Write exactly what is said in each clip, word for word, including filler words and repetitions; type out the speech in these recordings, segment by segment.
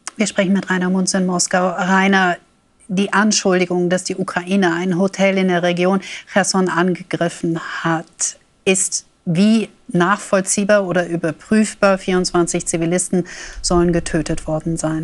Wir sprechen mit Rainer Munz in Moskau. Rainer, die Anschuldigung, dass die Ukraine ein Hotel in der Region Cherson angegriffen hat, ist wie nachvollziehbar oder überprüfbar? vierundzwanzig Zivilisten sollen getötet worden sein.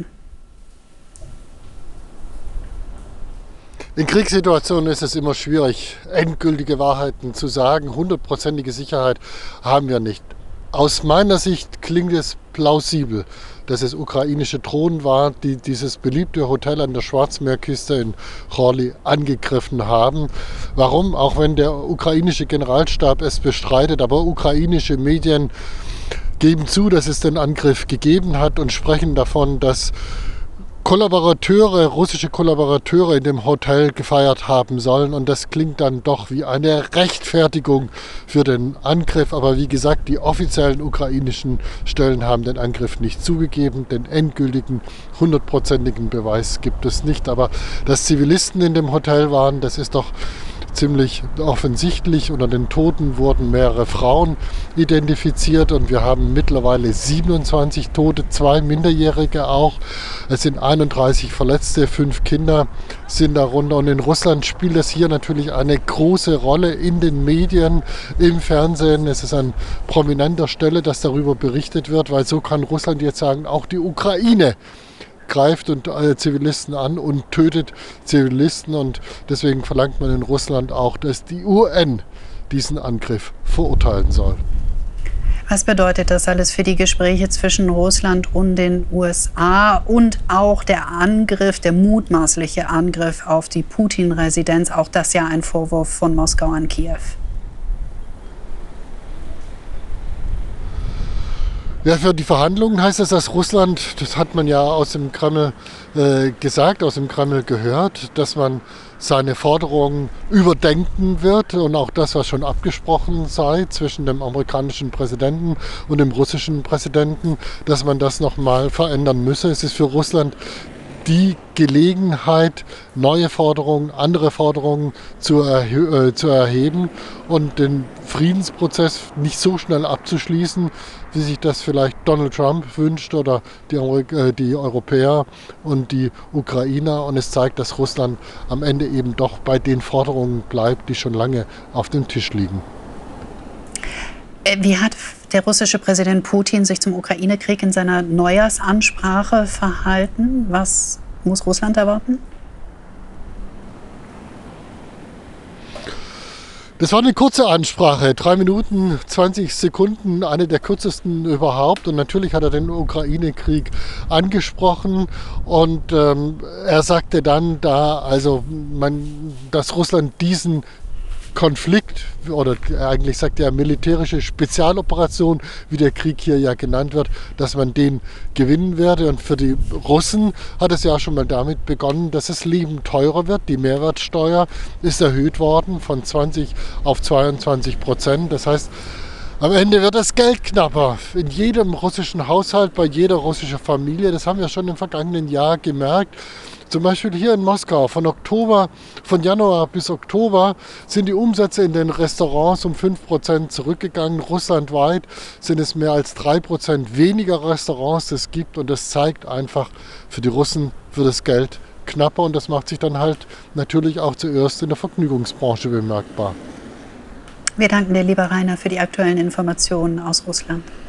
In Kriegssituationen ist es immer schwierig, endgültige Wahrheiten zu sagen. Hundertprozentige Sicherheit haben wir nicht. Aus meiner Sicht klingt es plausibel, dass es ukrainische Drohnen waren, die dieses beliebte Hotel an der Schwarzmeerküste in Chorly angegriffen haben. Warum? Auch wenn der ukrainische Generalstab es bestreitet, aber ukrainische Medien geben zu, dass es den Angriff gegeben hat und sprechen davon, dass Kollaborateure, russische Kollaborateure in dem Hotel gefeiert haben sollen. Und das klingt dann doch wie eine Rechtfertigung für den Angriff. Aber wie gesagt, die offiziellen ukrainischen Stellen haben den Angriff nicht zugegeben. Den endgültigen, hundertprozentigen Beweis gibt es nicht. Aber dass Zivilisten in dem Hotel waren, das ist doch ziemlich offensichtlich. Unter den Toten wurden mehrere Frauen identifiziert und wir haben mittlerweile siebenundzwanzig Tote, zwei Minderjährige auch. Es sind einunddreißig Verletzte, fünf Kinder sind darunter. Und in Russland spielt das hier natürlich eine große Rolle in den Medien, im Fernsehen. Es ist an prominenter Stelle, dass darüber berichtet wird, weil so kann Russland jetzt sagen, auch die Ukraine greift und äh, Zivilisten an und tötet Zivilisten. Und deswegen verlangt man in Russland auch, dass die U N diesen Angriff verurteilen soll. Was bedeutet das alles für die Gespräche zwischen Russland und den U S A und auch der Angriff, der mutmaßliche Angriff auf die Putin-Residenz? Auch das ja ein Vorwurf von Moskau an Kiew. Ja, für die Verhandlungen heißt es, dass Russland, das hat man ja aus dem Kreml äh, gesagt, aus dem Kreml gehört, dass man seine Forderungen überdenken wird und auch das, was schon abgesprochen sei zwischen dem amerikanischen Präsidenten und dem russischen Präsidenten, dass man das nochmal verändern müsse. Es ist für Russland die Gelegenheit, neue Forderungen, andere Forderungen zu, erhe- äh, zu erheben und den Friedensprozess nicht so schnell abzuschließen, wie sich das vielleicht Donald Trump wünscht oder die, äh, die Europäer und die Ukrainer. Und es zeigt, dass Russland am Ende eben doch bei den Forderungen bleibt, die schon lange auf dem Tisch liegen. Wie hat der russische Präsident Putin sich zum Ukraine-Krieg in seiner Neujahrsansprache verhalten? Was muss Russland erwarten? Das war eine kurze Ansprache, drei Minuten, zwanzig Sekunden, eine der kürzesten überhaupt. Und natürlich hat er den Ukraine-Krieg angesprochen und ähm, er sagte dann da, also man, dass Russland diesen Konflikt, oder eigentlich sagt er militärische Spezialoperation, wie der Krieg hier ja genannt wird, dass man den gewinnen werde. Und für die Russen hat es ja auch schon mal damit begonnen, dass das Leben teurer wird. Die Mehrwertsteuer ist erhöht worden von zwanzig auf zweiundzwanzig Prozent. Das heißt, am Ende wird das Geld knapper. In jedem russischen Haushalt, bei jeder russischen Familie. Das haben wir schon im vergangenen Jahr gemerkt. Zum Beispiel hier in Moskau, von Oktober, von Januar bis Oktober sind die Umsätze in den Restaurants um fünf Prozent zurückgegangen. Russlandweit sind es mehr als drei Prozent weniger Restaurants, das gibt. Und das zeigt einfach, für die Russen wird das Geld knapper. Und das macht sich dann halt natürlich auch zuerst in der Vergnügungsbranche bemerkbar. Wir danken dir, lieber Rainer, für die aktuellen Informationen aus Russland.